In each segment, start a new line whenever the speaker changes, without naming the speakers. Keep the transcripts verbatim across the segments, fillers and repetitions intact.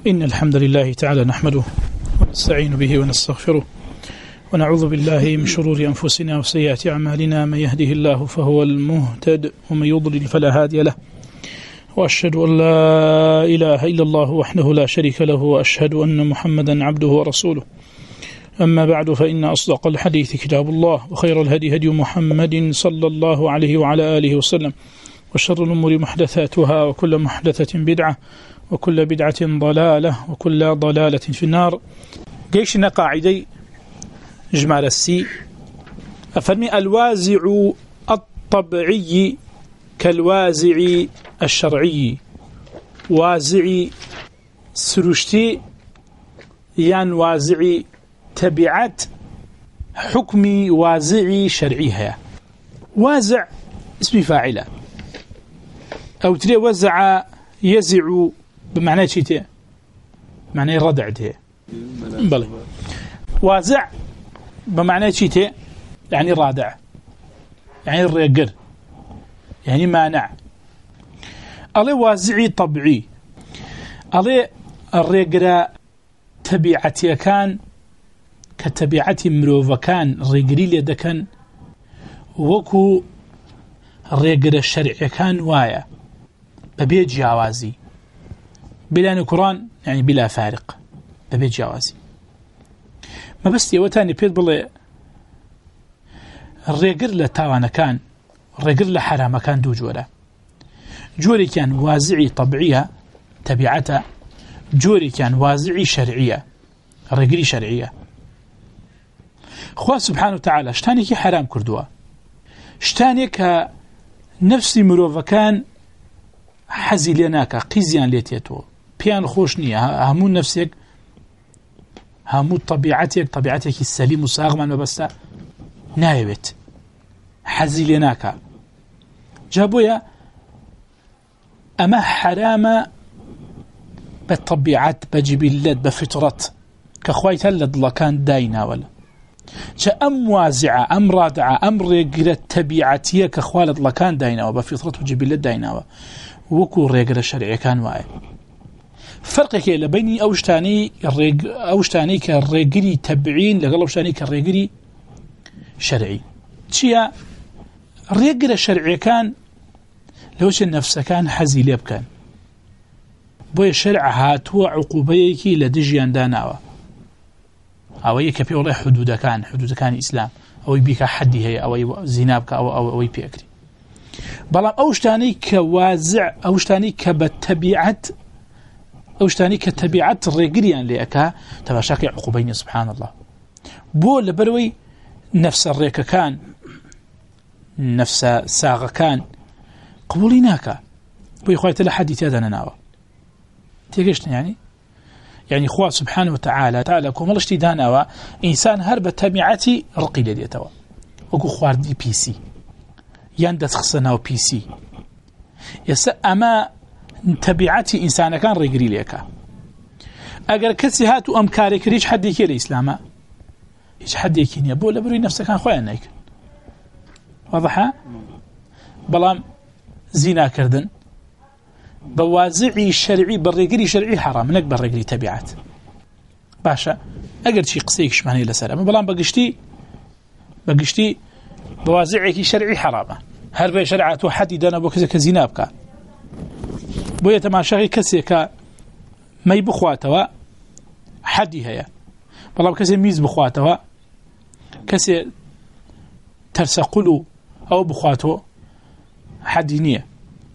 إن الحمد لله تعالى نحمده ونستعين به ونستغفره ونعوذ بالله من شرور أنفسنا وسيئات أعمالنا. من يهده الله فهو المهتد ومن يضلل فلا هادي له، وأشهد أن لا إله إلا الله وحده لا شريك له، وأشهد أن محمدا عبده ورسوله. أما بعد، فإن أصدق الحديث كتاب الله، وخير الهدي هدي محمد صلى الله عليه وعلى آله وسلم، وشر الأمور محدثاتها، وكل محدثة بدعة، وكل بدعة ضلالة، وكل ضلالة في النار. جيشنا قاعدي جمال السي أفرمي: الوازع الطبيعي كالوازع الشرعي. وازع سرشتي يان وازع تبعت حكم وازع شرعيها. وازع اسم فاعله، أو تري وزع يزع بمعنى شيء معنى ردع ده بلى. وازع بمعنى شيء يعني رادع، يعني الرجل، يعني مانع. عليه وازعي طبيعي، عليه الرجل تبعتي كان كتبعتي مروفا كان الرجل يد كان وكو الرجل الشرعي كان وايا ببيت جوازي بلا نكران، يعني بلا فارق، ببيت جوازي. ما بس يوتاني بيت بلي الرجل لتاوانا كان الرجل لحرام كان دو جورا. جوري كان وازعي طبيعية تبعته، جوري كان وازعي شرعية الرجل شرعية. خواه سبحانه وتعالى شتاني كي حرام كردوا، شتاني كنفسي مروفا كان حزي لناك قيزيان ليتيتو بيان خوشنية همون نفسك، همون طبيعتك طبيعتك السليم وصاغما وبستا نايبت حزي لناك. جابويا أما حرام بالطبيعات بجبلات بفطرت كخوايت هلد الله كان داينا ولا جاء أم وازعة أم رادعة أم رقرة تبيعتية كخوالد الله كان داينا وبفطرت وجبلات داينا وكو رقرة شرعي كان واي. فرق كي لبيني أوشتاني الرق أوشتاني كالرقري تبعين لقال أوشتاني كالرقري شرعي. تشيا رقرة شرعي كان لوش النفس كان حزي ليب كان بوي الشرع هاتوا عقوبيكي لدجيان داناوا، أو يكفي والله حدود كان حدود كان إسلام، أو يبيك حدي هي، أو زنابك، أو أو أو يبيكري. بلام أوشتاني كوازع، أوشتاني كبتبيعت، أوشتاني كتبيعت الرجليان لأكا تبع شاكي عقوبين سبحان الله. بو لبروي نفس الريك كان، نفس ساغ كان قبوليناك بو يخويت لحدي تادنا ناوا تيجيشنا يعني يعني خواه سبحانه وتعالى تعالى كومالش تيداناوا إنسان هرب تبعتي رقي لديتوا وكو خوار دي بي سي يندس خصناو بي سي يس أما تبعتي إنسان كان رقري ليكا أقر كسي هاتو أمكارك ريش حد يكي الإسلام يش حد يكيني أبو لبروي نفسك كان خواه نايك واضحة. بلام زنا كردن بوازعي شرعي بالرقري شرعي حرام، نك بالرقري تبعات باشا. أقر شي قصيكش معني لسلام بلام بقشتي بقشتي بوازعي شرعي حرام هل بي شرعات وحدي دانا بو كذا كزنابك بويا تماشاغي كسيكا ما يبخواتوا حدي هيا بلام كسي ميز بخواتوا كسي ترسقلو أو بخواتو حدي نية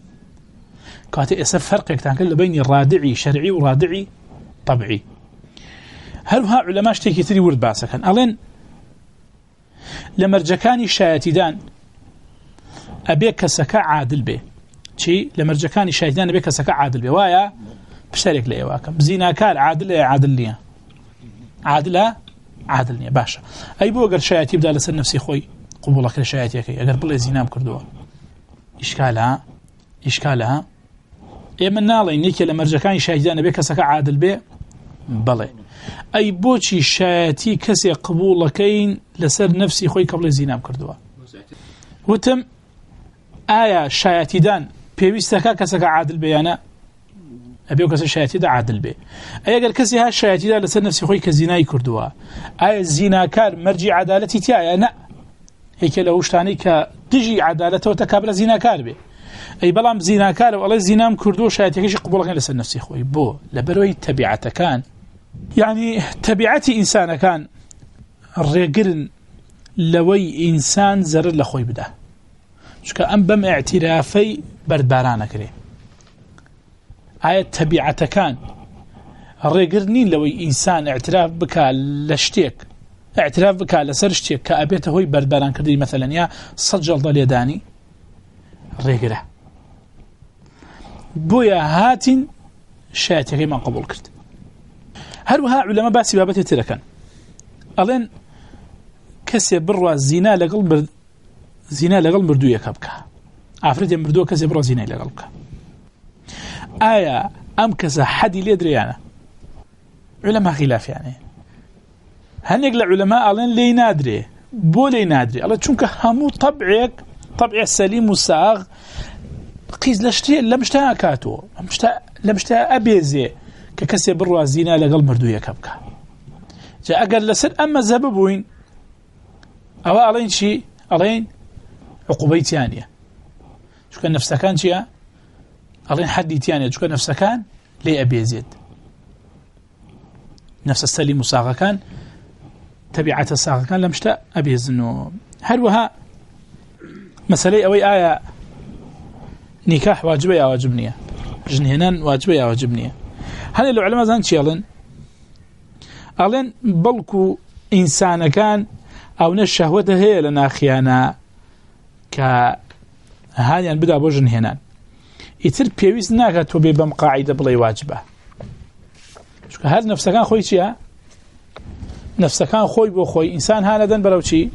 كاتي اسف فرق كان كله بين الرادعي شرعي ورادعي طبيعي. هل ها علماء اشتكي تري ورد باسا كان ألين لمرجكاني الشايتدان أبيك سكا عادل به شي لمرجكاني الشايتدان أبيك سكا عادل به وايا بشارك لي واكم زينا كان عادل عادل لي عادلة عادل لي باشا. أي بو أقر شايتي بدأ لسر نفسي خوي قبولك لشايتي كي أقر بالله زينام كردوه إشكالها إشكالها إيه من نالي نيكي لمرجكاني شاهدان بك سكا عادل بي بلي. أي بوشي شايتي كسي قبولكين لسر نفسي خوي قبل زينام كردوه وتم آية شايتي دان بيويستكا كسكا عادل بيانا أبي وكسر شياتي دا عادل به أي قال كسي هالشياتي دا لسر نفسي خوي كزيناي كردوا أي الزنا كار مرجع عدالتي تيايا لا هيك لو شتاني كتجي عدالته وتكابل زنا كار به أي بلام زنا كار والله زنا كردوا شياتي كيش قبولك لسر نفسي خوي بو لبروي تبعته كان يعني تبعتي إنسان كان الرجل لوي إنسان زر لخوي بده شو كأن بم اعترافي بردبارانا كري آية تبعته كان الرجل لوي إنسان اعتراف بك لشتيك اعتراف بك لسرشتيك كأبيته هو بردباران كردي مثلا يا سجل ضل يداني الرجل بويا هاتين شاتي ما قبول كرد هروها علماء باسي بابتي تركن ألين كسي بروا الزنا لقل برد زنا لقل مردو يكبك عفريت مردو كسي بروا زنا لقلك آية أم كسا حدي ليدري أنا علماء خلاف يعني هل يقل علماء ألين لي نادري بو لي نادري الله چونك همو طبعك طبع السليم والساغ قيز لشتي لمشتا كاتو لمشتا أبيزي ككسي بروا زنا لقل مردو يكبك جاء قال لسر أما زببوين أو ألين شيء ألين عقوبة ثانية شو كان نفسه كان شيء ألين حد ثانية شو كان نفسه كان لي أبي يزيد نفس السليم وساقة كان تبعة الساقة كان لم يشتاء أبي يزنه هلوها مسألة أوي آية نكاح واجبة يا واجبنية جنهنان واجبة يا واجبنية هل العلماء زان شيء ألين ألين بلكو إنسان كان أو نشهوته هي لنا خيانة كهانيان بدأ بوجن هنان يتر بيويز ناكت وبيبم قاعدة بلاي واجبة شو هذا نفسه كان خوي شيء نفسه كان خوي بو خوي إنسان هاندن برو شيء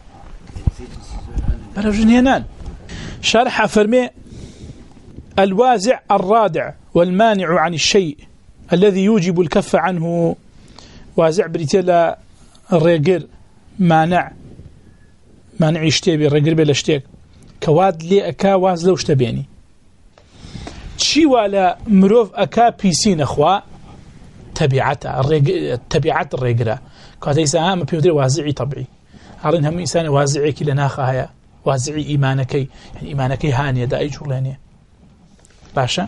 برو جن هنان شرح فرمي الوازع الرادع والمانع عن الشيء الذي يوجب الكف عنه وازع بريتيلا الرجل مانع مانع يشتبي الرجل بلا اشتيك كواد لي أكا واز لو اشتبيني شي ولا مروف أكا بيسين أخوا تبعته الرجل تبعت الرجل كهذا إنسان ما بيودري وازعي طبيعي هارين هم إنسان وازعي كلا ناخها وازعي إيمانك يعني إيمانك هانية دا أي شغلانية باشا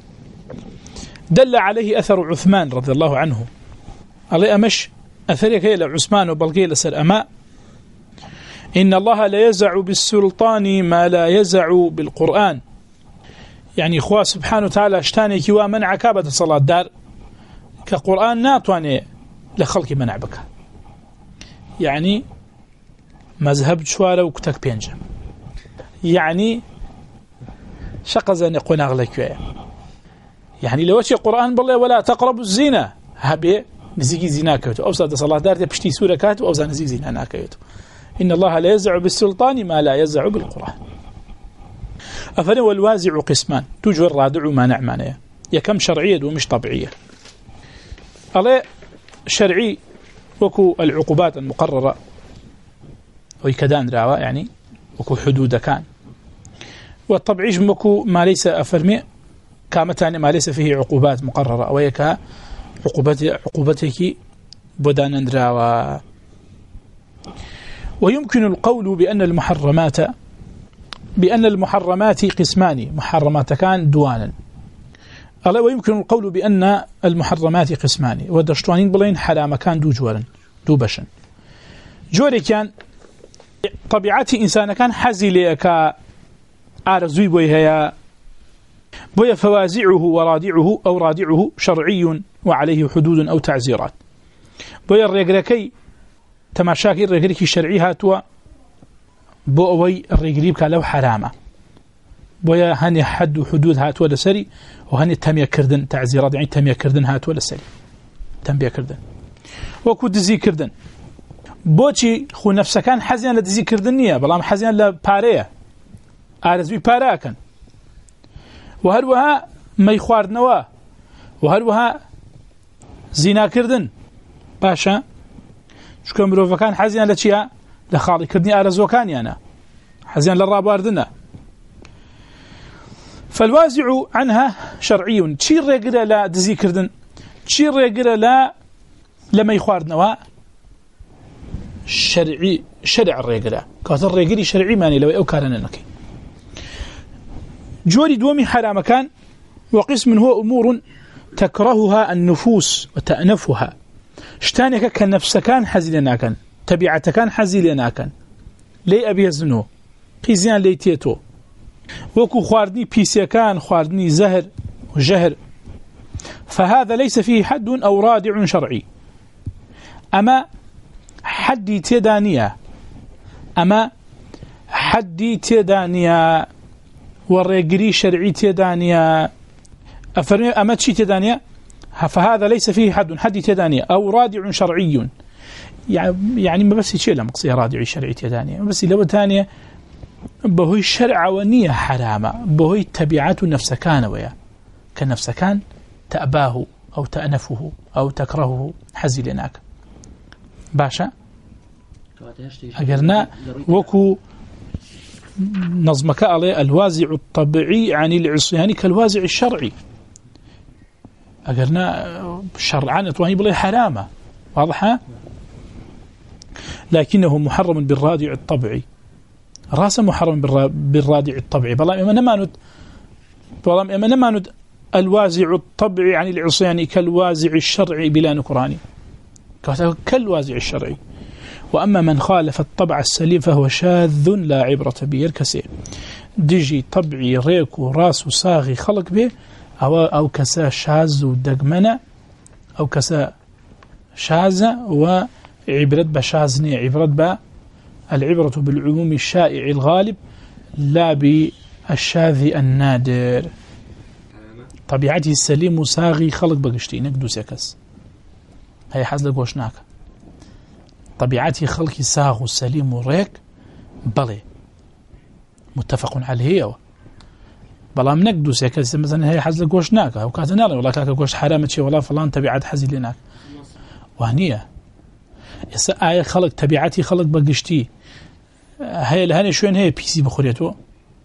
دل عليه أثر عثمان رضي الله عنه علي أمش أثريك إلى عثمان وبلقي لسر أماء إن الله لا يزع بالسلطان ما لا يزع بالقرآن يعني إخوة سبحانه وتعالى اشتاني كوا منع كابة الصلاة دار كقرآن ناتواني لخلق منع بك يعني مذهب شوارة وكتك بينجم يعني شقزان يقول أغلق يعني لو شيء قرآن بالله ولا تقربوا الزنا هبه نزيجي زنا كيتو أو صاد صلاة دار تبشتي سورة كاتو أو نزيج زنا كيتو إن الله لا يزع بالسلطان ما لا يزع بالقرآن أفنى والوازع قسمان توجه الرادع ما نعمانية يكم شرعية ومش طبيعية الله شرعي وكو العقوبات المقررة ويكدان راوا يعني وكو حدود كان والطبيعي وكو ما ليس أفرمي كامتان ما ليس فيه عقوبات مقررة أو يكا عقوبتك عقوبتك بدان راوا ويمكن القول بأن المحرمات بأن المحرمات قسمان محرمات كان دوانا ويمكن القول بأن المحرمات قسمان ودشتوانين بلين حرام كان دو جورا دو بشن جوري كان طبيعتي إنسان كان حزي لك آرزوي بويها بوي فوازعه ورادعه أو رادعه شرعي وعليه حدود أو تعزيرات بوي الرقركي تماشاكي الرقركي الشرعي هاتوا بوي الرقريب كان لو حرامة بوي هني حد وحدود هاتوا لسري وهني تمية كردن تعزيرات يعني تمية كردن هاتوا لسري تنبيه كردن وكو دزي كردن بوشي خو نفسه كان حزين لدزي كردنية بلام حزين لباريه آرزوي باراكن وهروها ما يخواردنوا وهروها زنا كردن باشا شكون مروفا كان حزين لتشيا لخالي كردني آرزو كان يانا حزين للراباردنا فالوازع عنها شرعي تشير رجل لا تذكردن تشير رجل لا لما يخواردنوا شرعي شرع الرجل كاتر الرجل شرعي ماني لو أو كارننك جوري دومي حرام كان وقسم هو أمور تكرهها النفوس وتأنفها شتانك كنفس كان حزلنا كان تبعت كان حزلنا كان لي أبي يزنو قيزيان ليتيتو وكو خواردني بيسيا كان خواردني زهر وجهر فهذا ليس فيه حد أو رادع شرعي أما حدي تدانية أما حدي تدانية والرجري شرعي تدانية أفرمي أما تشي تدانية فهذا ليس فيه حد حدي تدانية أو رادع شرعي يعني ما بس يشيل مقصي رادع شرعي تدانية بس لو تانية بهوي الشرع ونية حرامة بهوي التبعات النفس كان ويا كالنفس كان تأباه أو تأنفه أو تكرهه حزلناك باشا أجرنا وكو نظمك عليه الوازع الطبيعي عن العصيان كالوازع الشرعي أجرنا شرعان توهي بلي حرامة واضحة لكنه محرم بالرادع الطبيعي راس محرم بالرادع الطبيعي بلا إما نماند بلا إما نماند الوازع الطبيعي عن العصيان كالوازع الشرعي بلا نكراني كالوازع الشرعي وأما من خالف الطبع السليم فهو شاذ لا عبرة به الكسي ديجي طبعي ريك وراس وصاغي خلق به أو, أو كسا شاذ ودقمنة أو كسا شاذ وعبرت بشاذني عبرت با العبرة بالعموم الشائع الغالب لا بالشاذ النادر طبيعته السليم وصاغي خلق بقشتي نقدو سيكس هي حزل قوشناك طبيعتي خلقي ساغ وسليم وريك بلي متفق عليه بلا من نقدو سيكس مثلا هي حزل قوشناك او كاتنا والله كاك قوش حرامتي والله فلان تبعت حزي لناك وهنيه يسا آية خلق تبعتي خلق بقشتي هي لهاني شوين هي بيسي بخوريتو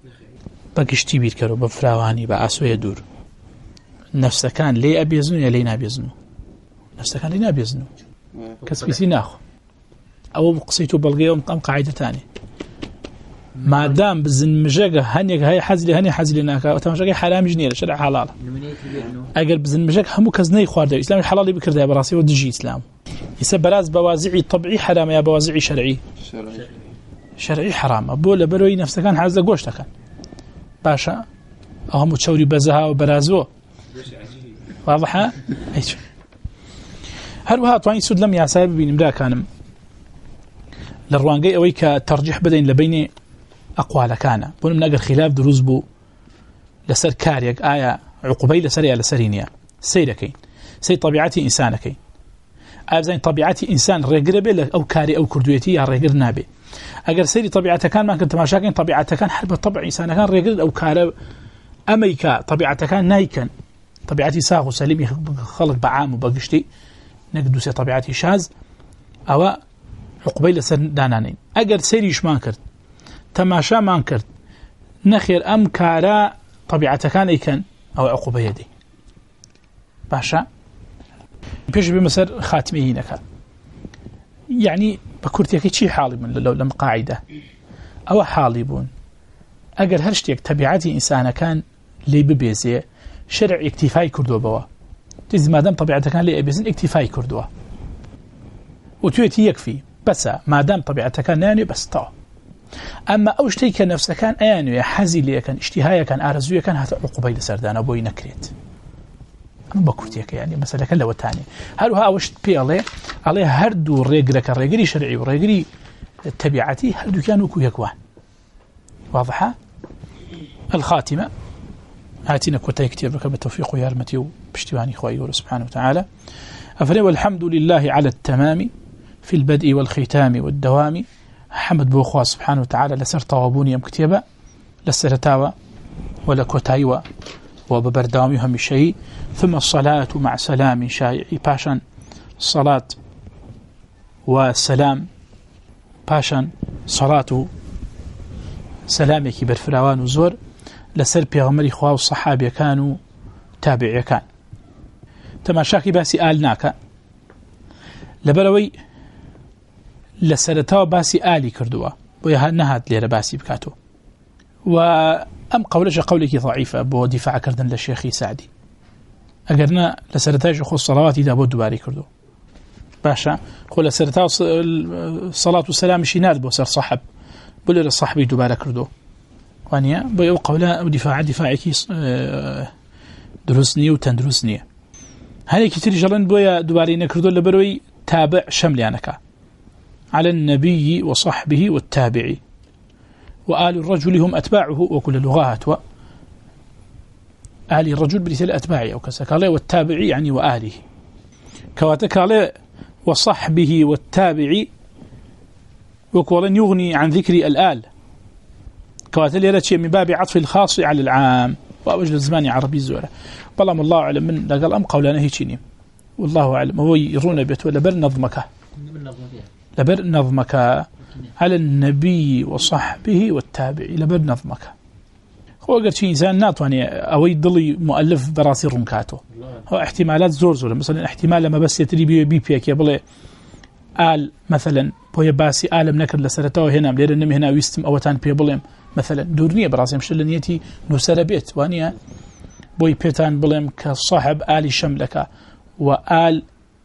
بقشتي بيتكرو بفراواني بأسوية دور نفسه كان لي أبي يزنو يا لي نابي يزنو نفسه كان لي نابي يزنو كسبيسي ناخو أو قصيتو بلغيه أم قاعدة تاني ما دام بزن مجاقة هنيك هاي حزلي هني حزلي ناكا وتمجاقة حرام جنيرة شرع حلال أقل بزن مجاقة همو كزني خوارده الإسلام الحلالي بكرده براسي ودجي إسلام يسا براز بوازعي طبعي حرام يا بوازعي شرعي شرعي حرام أبولا بروي نفسه كان حازة قوشتا كان باشا أو همو تشوري بزها وبرازو واضحة أيش هروها طواني سود لم يعساب بنمدا كانم للروانقي أويك ترجيح بدين لبين أقوال كان بون من أجل خلاف دروز بو لسر كاريك آية عقوبي لسرية لسرينيا سيركين سي طبيعتي إنسانكين آية زين طبيعتي إنسان رجربه أو كاري أو كردويتي رجر نابي أجل سيري طبيعته كان ما كنت ماشاكين طبيعته كان حرب طبع إنسان كان رجر أو كار أميكا طبيعته كان نايكن طبيعتي ساغ وسليم خلق بعام وبقشتي نقدو سي طبيعتي شاذ أو عقبي لسر دانانين أجر سيريش ما كرت تماشا ما كرت نخير أم كارا طبيعته كان إيكن أو عقبي يدي باشا بيش بمسر خاتمي هناك يعني بكرتيك شي حالي من لو لم قاعدة أو حالبون أجر هرشتيك طبيعتي إنسان كان لي ببيزي شرع اكتفاء كردوا بوا تزي ما دام طبيعته كان لي بيزن اكتفاء كردوا وتويتي يكفي بس ما دام طبيعته كان يعني بس طا أما أو شتي كان نفسه كان يعني حزي لي كان اشتهايا كان أرزويا كان هات عقوبة لسردان أبوي نكريت أما بكرتيك يعني مثلا كلا وتاني هلوها أوش بي الله عليه هردو رجلك الرجلي شرعي ورجلي تبعتي هردو كانوا كو يكوان واضحة الخاتمة هاتينا كوتاي كتير بك بالتوفيق ويا رمتي وباشتواني خوي سبحانه وتعالى أفني والحمد لله على التمام في البدء والختام والدوام حمد بوخوا سبحانه وتعالى لسر طوابوني أم كتيبة لسرتاوى ولا كوتايوى وببردامي هم الشيء ثم الصلاة مع سلام شائع باشان الصلاة والسلام باشان صلاة سلامك برفراوان وزور لسر پیغمبری خوا و صحابی کان و تابعی کان تماشاکی باسی آل ناکا لبروی لسرتاو باسی آلی کردوا بویا نهاد ليرة باسی بکاتو و ام قولش قولك ضعيفة بو دفاع كردن للشيخي سعدي اگرنا لسرتاج خو الصلوات دا بو دوباري كردو باشا خو لسرتاج الصلاة والسلام شيناد بو سر صحب بلو للصحبي دوباري كردو وانيا بو قولا دفاع دفاعك دروسني وتندروسني هل كتير جلن بويا دوباري نكردو لبروي تابع شمليانك على النبي وصحبه والتابعي وآل الرجل هم أتباعه وكل لغات و آل الرجل برسال أتباعي أو كسكالي والتابعي يعني وآله كواتكالي وصحبه والتابعي وكولن يغني عن ذكر الآل كواتلي رتشي من باب عطف الخاص على العام وأوجد الزمان عربي الزورة بلام الله أعلم من لقال أم قولنا هيتشيني والله أعلم هو يرون بيت لبر نظمك لبر نظمك على النبي وصحبه والتابعي لبر نظمك هو قال شيء إنسان ناطواني أو يضلي مؤلف براسي رمكاته هو احتمالات زور زور مثلا احتمال لما بس يتري بي بي بيك يبلي آل مثلا بويا باسي آلم نكر لسرتاو هنا ملير النمي هنا ويستم أوتان بيبليم مثلا دورنية براسي مش لنيتي نسر بيت وانيا بوي بيتان بليم كصاحب آل شملك وآل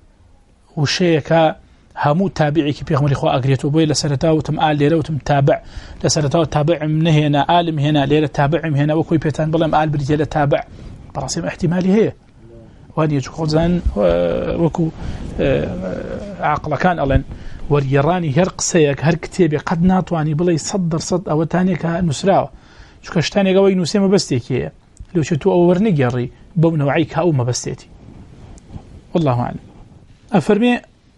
وشيك همو تابعي كي بيغمر إخوة أقريته بوي لسرتاو تم آل ليرة وتم تابع لسرتاو تابع من هنا آلم هنا ليرة تابع من هنا وكوي بيتان بليم آل بريتيلة تابع براسي احتمالي هي واني يجوزان وكو عقل كان ألين وريراني هر قصيك هر كتابي قد ناطواني بلا يصدر صد أو تاني كنسراو شو كشتاني قوي نسي ما بستيكي لو شتو أورني جري بمن وعيك أو ما بستيتي والله أعلم أفرمي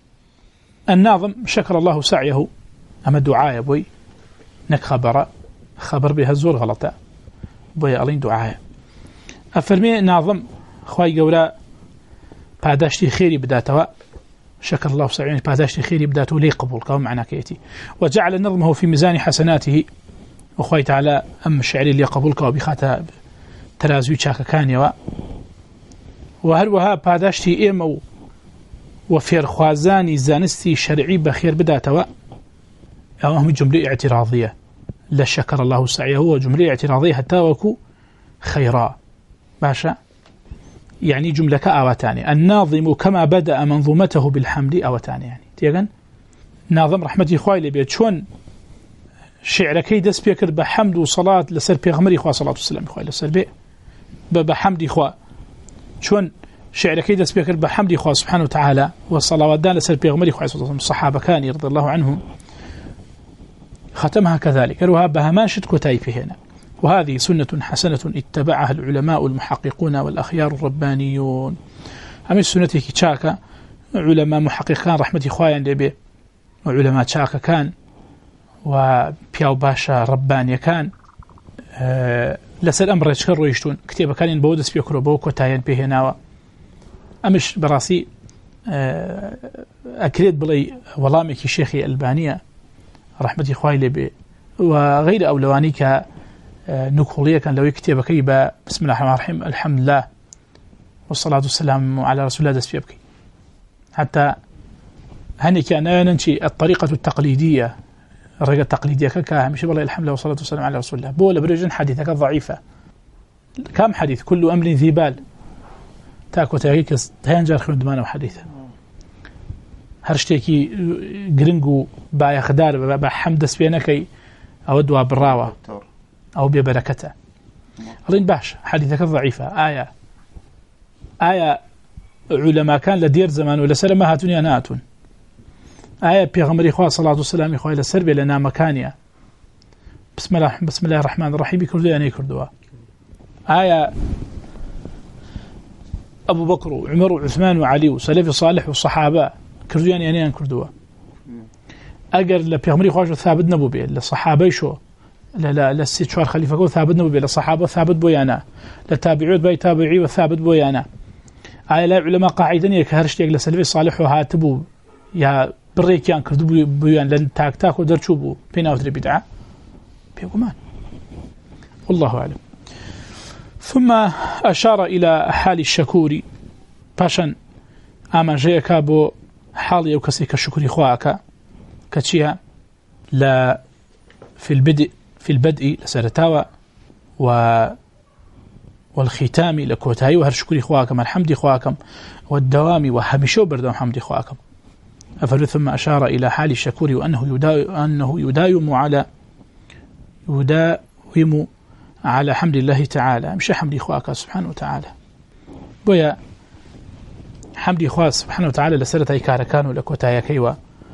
الناظم شكر الله سعيه أما دعاء بوي نك خبر خبر بها الزور غلطة بوي ألين دعاء أفرمي ناظم خواهي قولا پاداشتی خيري بداتوا شكر الله سعيه پاداشتی خيري بداتوا لي قبول قوم معنا كيتي وجعل نظمه في ميزان حسناته وخواهي تعالى أم الشعري اللي قبول قوم بخاتا ترازوي شاكا كانيوا وهروها پاداشتی إيمو وفير خوازاني زانستي شرعي بخير بداتوا أهم جملة اعتراضية لا شكر الله سعيه هو جملة اعتراضية حتى وكو خيرا باشا يعني جملة كأواتاني الناظم كما بدأ منظومته بالحمد أواتاني يعني تيغن ناظم رحمتي خواه لبيت شون شعر كي دس بيكر بحمد وصلاة لسر بيغمري خواه صلاة والسلام خواه لسر بي بحمد خواه شون شعر كي دس بيكر بحمد خواه سبحانه وتعالى والصلاة دان لسر بيغمري خواه صلاة والسلام الصحابة كان يرضي الله عنهم ختمها كذلك قالوا بهماشت كتايفي هنا وهذه سنة حسنة اتبعها العلماء المحققون والأخيار الربانيون هم السنة كتشاكا علماء محققان رحمة إخوايا لبي وعلماء تشاكا كان وبياو باشا ربانيا كان أه لسال أمر يشكروا يشتون كتابة كان ينبودس بيكرو بوكو تاين بيهناوا أمش براسي أه أكريد بلي ولامك شيخي ألبانيا رحمة إخوايا لبي وغير أولواني ك نقوليه كان لو يكتب كيبا بسم الله الرحمن الرحيم الحمد لله والصلاة والسلام على رسول الله دس بيبكي حتى هني كان ننشي الطريقة التقليدية الرجل التقليدية كا مش والله الحمد لله والصلاة والسلام على رسول الله بولا برجن حديثك ضعيفة كم حديث كل أمر ذي بال تاكو تاكيك تهنجر خلود مانا وحديثة هرشتكي جرينجو بايا خدار بحمد دس بينكي أودوا بالراوة أو ببركته أظن باش حديثك ضعيفة آية آية علماء كان لدير زمان ولا سلم هاتون يناتون آية بيغمر إخوة صلاة والسلام إخوة لسربي لنا مكانية بسم الله بسم الله الرحمن الرحيم يكردوا يعني يكردوا آية أبو بكر وعمر وعثمان وعلي وسلف صالح والصحابة كردوا يعني يعني يكردوا أجر لبيغمر إخوة ثابت نبو بيه للصحابة شو لا لا لا الست شوار خليفة قول ثابت نبو بيه للصحابة ثابت بويانا للتابعود باي تابعي وثابت بويانا آية لا علماء قاعدين يكهرش يقل سلف صالح وهاتبو يا بريكيان كردو بيان لن تاك تاكو درشوبو بينا وتري بدعة بيقومان والله أعلم. ثم أشار إلى حال الشكور باشا أما جيك بو حال يوكسي كشكر خواك كتشيها لا في البدء في البدء لسرتاوى و والختام لكوتاي وهر شكر خواكم الحمد خواكم والدوام وهمشو بردوم حمد خواكم أفر ثم أشار إلى حال الشكور وأنه يداوم أنه يداوم على يداوم على حمد الله تعالى مش حمد خواك سبحانه وتعالى بويا حمد خواك سبحانه وتعالى لسرتاي كاركان لكوتاي كيوا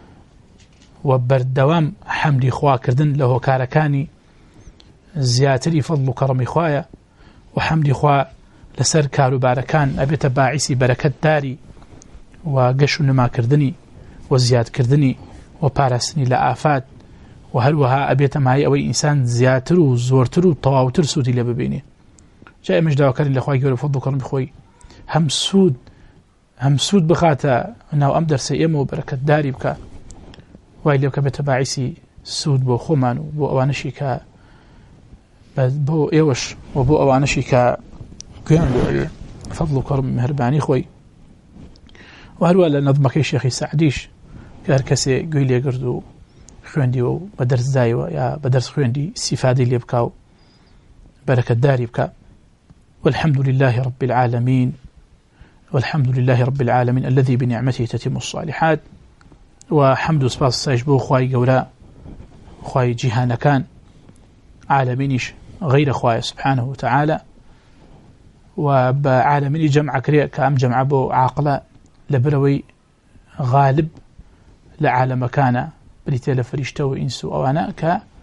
وبردوام حمد خواك كردن له كاركاني زياتري فضل كرم خوايا وحمد خوا لسر كارو باركان أبيت باعثي بركة داري وقش نما كردني وزياد كردني وبارسني لآفات وهلوها أبيت معي أوي إنسان زياتر وزورتر وطواوتر سودي لببيني جاء مجدوا كرين لأخوي يقول فضل كرم بخوي هم سود هم سود بخاتا أنه أمدر سيئمه وبركة داري بكا وإلي وكا أبيت باعثي سود بو خومان وبو أوانشي كا بو إيوش وبو أوانشي كا كيان فضل كرم مهرباني خوي وهلوا لنظمك شيخي سعديش كهر كسي قويل يقردو خويندي و بدرس دايوة يا بدرس خويندي استفادي اللي بكاو بركة داري بكا والحمد لله رب العالمين والحمد لله رب العالمين الذي بنعمته تتم الصالحات وحمد سباس سايجبو خواي قولاء خواي جهانا كان عالمينيش غير خواي سبحانه وتعالى وبعالميني جمع كريا كام جمع بو عاقلاء لبروي غالب لعالم كان بريتال فريشته وإنسو أو أنا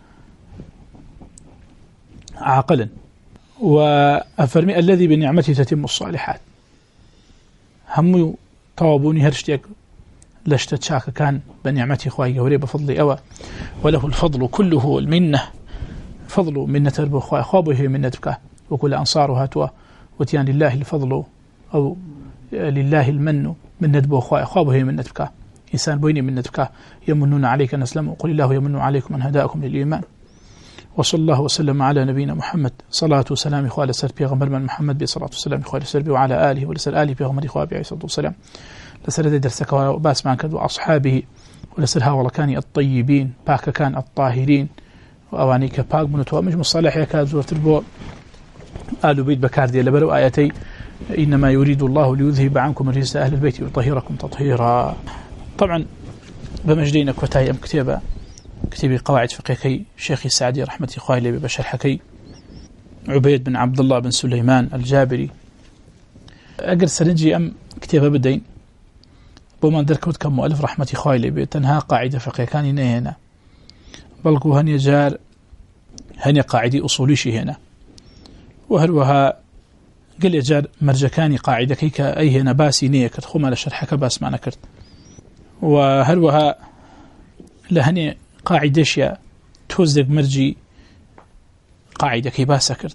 كعاقلا وأفرمي الذي بنعمته تتم الصالحات هم طوابوني هرشتيك لشتتشاك كان بنعمته خواهي قوري بفضل أوى وله الفضل كله والمنة فضل منة ربو خواهي خوابه منتك وكل أنصارها توا وتيان لله الفضل أو لله المن من ندبو خواهي خوابه منتك إنسان بويني من نتبكى يمنون عليك أن أسلموا قل الله يمن عليكم أن هداكم للإيمان وصلى الله وسلم على نبينا محمد صلاة وسلام إخوة لسر بيغمبر من محمد بصلاة وسلام إخوة لسر وعلى آله ولسر آله بيغمبر إخوة عليه الصلاة والسلام لسر دي درسك وباس معك وأصحابه ولسر هاولكاني الطيبين باك كان الطاهرين وأوانيك باك من توامج مصالح يكاد زورة البوء آل بيت بكاردي لبلو آياتي إنما يريد الله ليذهب عنكم الرجس أهل البيت ويطهركم تطهيرا. طبعا بمجدين كتاي أم كتابة كتابي قواعد فقهي شيخي السعدي رحمة خوالي ببشر حكي عبيد بن عبد الله بن سليمان الجابري أقل سنجي أم كتابة بدين بومان دركوت كم مؤلف رحمة خوالي بتنها قاعدة فقهية كان هنا بلقو هني جار هني قاعدي أصوليشي هنا وهروها قل يجار مرجكاني قاعدة كيكا أي هنا باسي نية كرت خما لشرحك باس معنا كرت وهروها لهني قاعدة شيا توزق مرجي قاعدة كي باسا كرت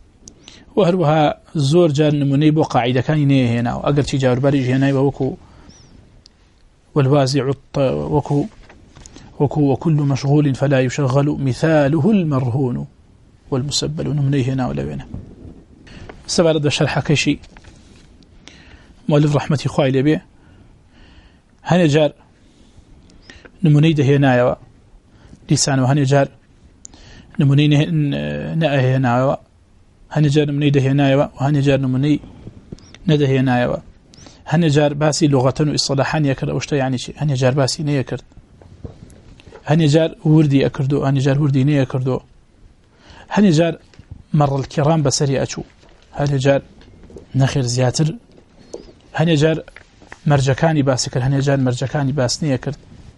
وهروها زور جار نمونيبو قاعدة كاني نية هنا وأقل شي جار باريج هنا وكو والوازع وكو وكو وكل مشغول فلا يشغل مثاله المرهون والمسبل نمنيه هنا ولا بينا سبع رد الشرح كيشي مؤلف رحمة خوالي بيه هني جار نمونيده هنا لسانه هني جار نمونيه نأه هنا هني جار نمونيده هنا وهني جار نموني نده هنا هني جار باسي لغة وإصطلاحان يكرد أوشتا يعني شيء هني جار باسي نيكرد هني جار وردي أكردو هني جار وردي نيكردو هني جار مر الكرام بسري أشو هني جار نخير زياتر هني جار مرجكاني باسكر هني جار مرجكاني باسنية كرد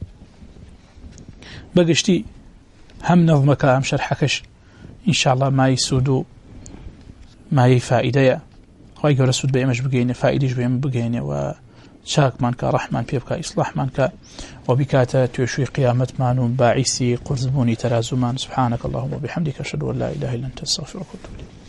بقشتي هم نظمك هم شرحكش إن شاء الله ما يسودو ما يفائدة خواهي رسود بيمش بقيني فائدش بيم بقيني وشاك مانك رحمن بيبك إصلاح مانك وبكاتا توشوي قيامت مانون باعثي قرزبوني ترازمان سبحانك اللهم وبحمدك أشهد أن لا إله إلا أنت استغفرك وأتوب إليك.